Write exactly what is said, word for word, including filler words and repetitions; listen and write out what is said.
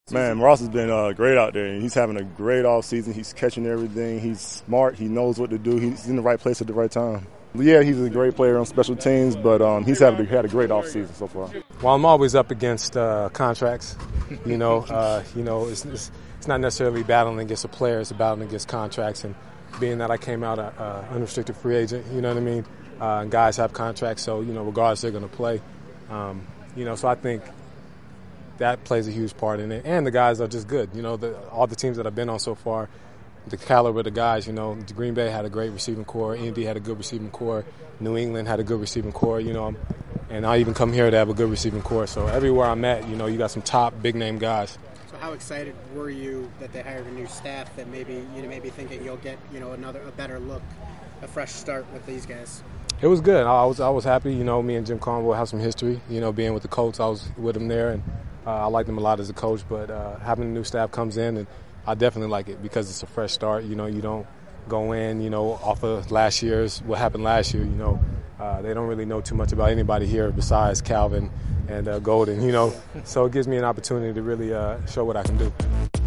Man, Ross has been uh, great out there, and he's having a great off season. He's catching everything. He's smart. He knows what to do. He's in the right place at the right time. Yeah, he's a great player on special teams, but um, he's having had a great off season so far. Well, I'm always up against uh, contracts. You know, uh, you know, it's, it's it's not necessarily battling against a player; it's battling against contracts. And being that I came out a, a unrestricted free agent, you know what I mean. Uh, and guys have contracts, so you know, regardless, they're going to play. Um, you know, so I think that plays a huge part in it. And the guys are just good. You know, the, all the teams that I've been on so far, the caliber of the guys, you know, Green Bay had a great receiving core. Indy had a good receiving core. New England had a good receiving core, you know. And I even come here to have a good receiving core. So everywhere I'm at, you know, you got some top big-name guys. So how excited were you that they hired a new staff that maybe, you know, maybe thinking you'll get, you know, another a better look, a fresh start with these guys? It was good. I was I was happy. You know, me and Jim Conwell have some history, you know, being with the Colts. I was with him there, and Uh, I like them a lot as a coach, but uh, having a new staff comes in, and I definitely like it because it's a fresh start. You know, you don't go in, you know, off of last year's, what happened last year, you know. Uh, they don't really know too much about anybody here besides Calvin and uh, Golden, you know. So it gives me an opportunity to really uh, show what I can do.